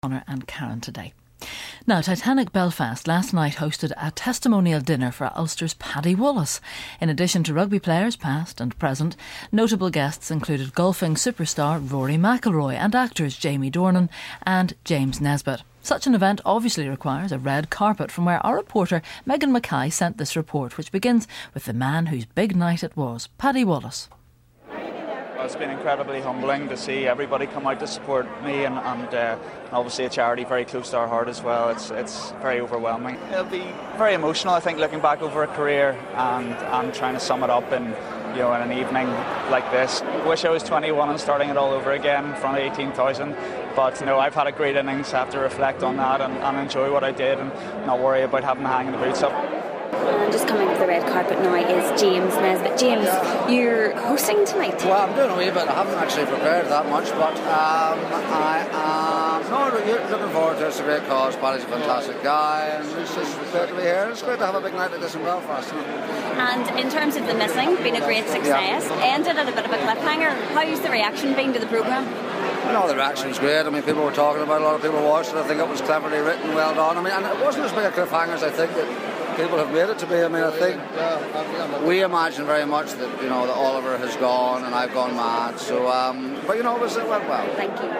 Connor and Karen today. Now, Titanic Belfast last night hosted a testimonial dinner for Ulster's Paddy Wallace. In addition to rugby players past and present, notable guests included golfing superstar Rory McIlroy and actors Jamie Dornan and James Nesbitt. Such an event obviously requires a red carpet, from where our reporter Megan Mackay sent this report, which begins with the man whose big night it was, Paddy Wallace. It's been incredibly humbling to see everybody come out to support me and obviously a charity very close to our heart as well. It's very overwhelming. It'll be very emotional, I think, looking back over a career and trying to sum it up in an evening like this. I wish I was 21 and starting it all over again in front of 18,000. But I've had a great innings. I have to reflect on that and enjoy what I did and not worry about having to hang the boots up. And just coming to the red carpet now is James Nesbitt. James, you're hosting tonight. Well, I'm doing a wee bit. I haven't actually prepared that much, but I am looking forward to it. It's a great cause. Paddy's a fantastic guy, and it's just great to be here. It's great to have a big night like this in Belfast. And in terms of the missing, been a great success. Ended at a bit of a cliffhanger. How's the reaction been to the programme? The reaction's great. I mean, people were talking about it. A lot of people watched it. I think it was cleverly written, well done. I mean, and it wasn't as big a cliffhanger as I think that people have made it to be. I mean, I think we imagine very much that that Oliver has gone and I've gone mad. So, but it went well. Thank you.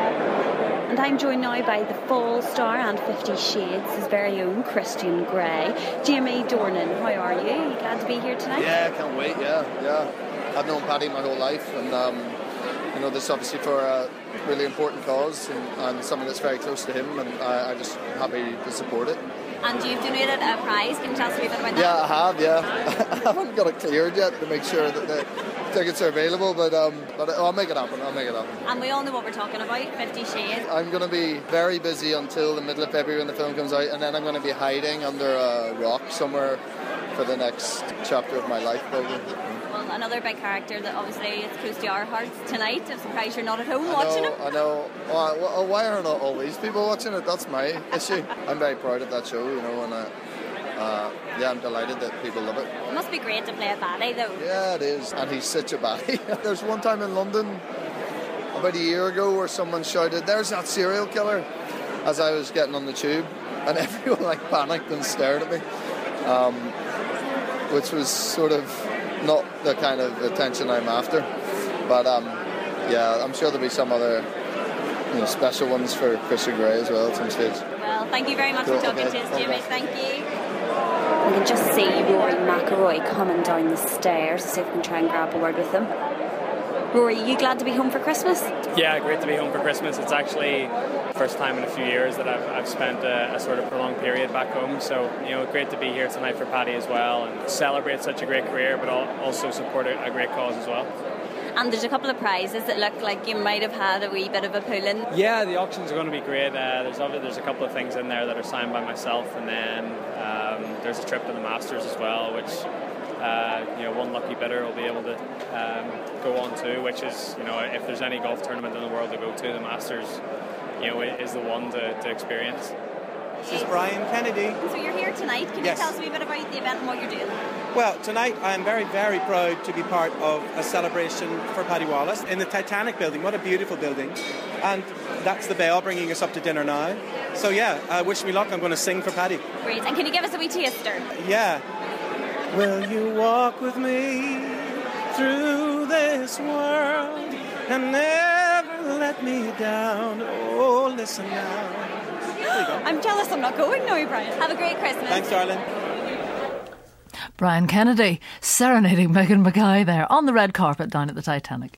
And I'm joined now by the Fall star and 50 Shades, his very own Christian Grey. Jamie Dornan, how are you? Are you glad to be here tonight? Yeah, I can't wait. Yeah. I've known Paddy my whole life, and this is obviously for a really important cause and something that's very close to him, and I'm just happy to support it. And you've donated a prize. Can you tell us a wee bit about that? Yeah, I have, yeah. I haven't got it cleared yet to make sure that the tickets are available, but I'll make it happen. And we all know what we're talking about, 50 Shades. I'm going to be very busy until the middle of February when the film comes out, and then I'm going to be hiding under a rock somewhere for the next chapter of my life, probably. Well, another big character that obviously is close to our hearts tonight. I'm surprised you're not at home watching him. I know. Why are not all these people watching it? That's my issue. I'm very proud of that show, and I'm delighted that people love it. It must be great to play a baddie, though. Yeah, it is. And he's such a baddie. There's one time in London about a year ago where someone shouted, "There's that serial killer," as I was getting on the tube, and everyone panicked and stared at me, which was sort of not the kind of attention I'm after. But I'm sure there'll be some other special ones for Christian Grey as well at some stage. Well, thank you very much for talking to us, Jimmy. Thank you. We can just see Rory McIlroy coming down the stairs. See if we can try and grab a word with him. Rory, are you glad to be home for Christmas? Yeah, great to be home for Christmas. It's actually the first time in a few years that I've spent a sort of prolonged period back home. So, great to be here tonight for Paddy as well and celebrate such a great career, but also support a great cause as well. And there's a couple of prizes that look like you might have had a wee bit of a pull in. Yeah, the auctions are going to be great. There's a couple of things in there that are signed by myself, and then there's a trip to the Masters as well, which one lucky bidder will be able to go on to, which is, if there's any golf tournament in the world to go to, the Masters, is the one to experience. This is Brian Kennedy. So you're here tonight. Can you tell us a wee bit about the event and what you're doing? Well, tonight I'm very, very proud to be part of a celebration for Paddy Wallace in the Titanic building. What a beautiful building. And that's the bell bringing us up to dinner now. So wish me luck. I'm going to sing for Paddy. Great. And can you give us a wee taster? Yeah. Will you walk with me through this world and never let me down? Oh, listen now. I'm jealous I'm not going now, Brian. Have a great Christmas. Thanks, darling. Brian Kennedy serenading Megan Mackay there on the red carpet down at the Titanic.